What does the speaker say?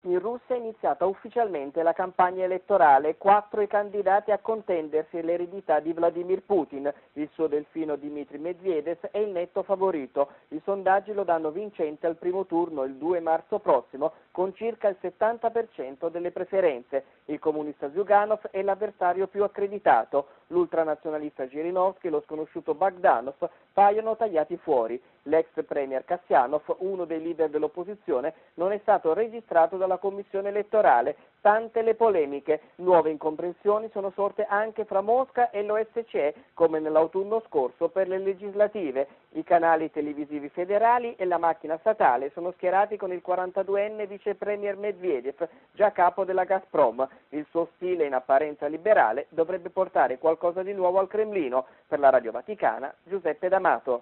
In Russia è iniziata ufficialmente la campagna elettorale, 4 i candidati a contendersi l'eredità di Vladimir Putin. Il suo delfino Dmitry Medvedev è il netto favorito. I sondaggi lo danno vincente al primo turno il 2 marzo prossimo con circa il 70% delle preferenze. Il comunista Zyuganov è l'avversario più accreditato. L'ultranazionalista Zhirinovsky e lo sconosciuto Bogdanov paiono tagliati fuori. L'ex premier Kasyanov, uno dei leader dell'opposizione, non è stato registrato dalla commissione elettorale. Tante le polemiche, nuove incomprensioni sono sorte anche fra Mosca e l'OSCE, come nell'autunno scorso per le legislative. I canali televisivi federali e la macchina statale sono schierati con il 42enne vice premier Medvedev, già capo della Gazprom. Il suo stile in apparenza liberale dovrebbe portare qualcosa di nuovo al Cremlino. Per la Radio Vaticana, Giuseppe D'Amato.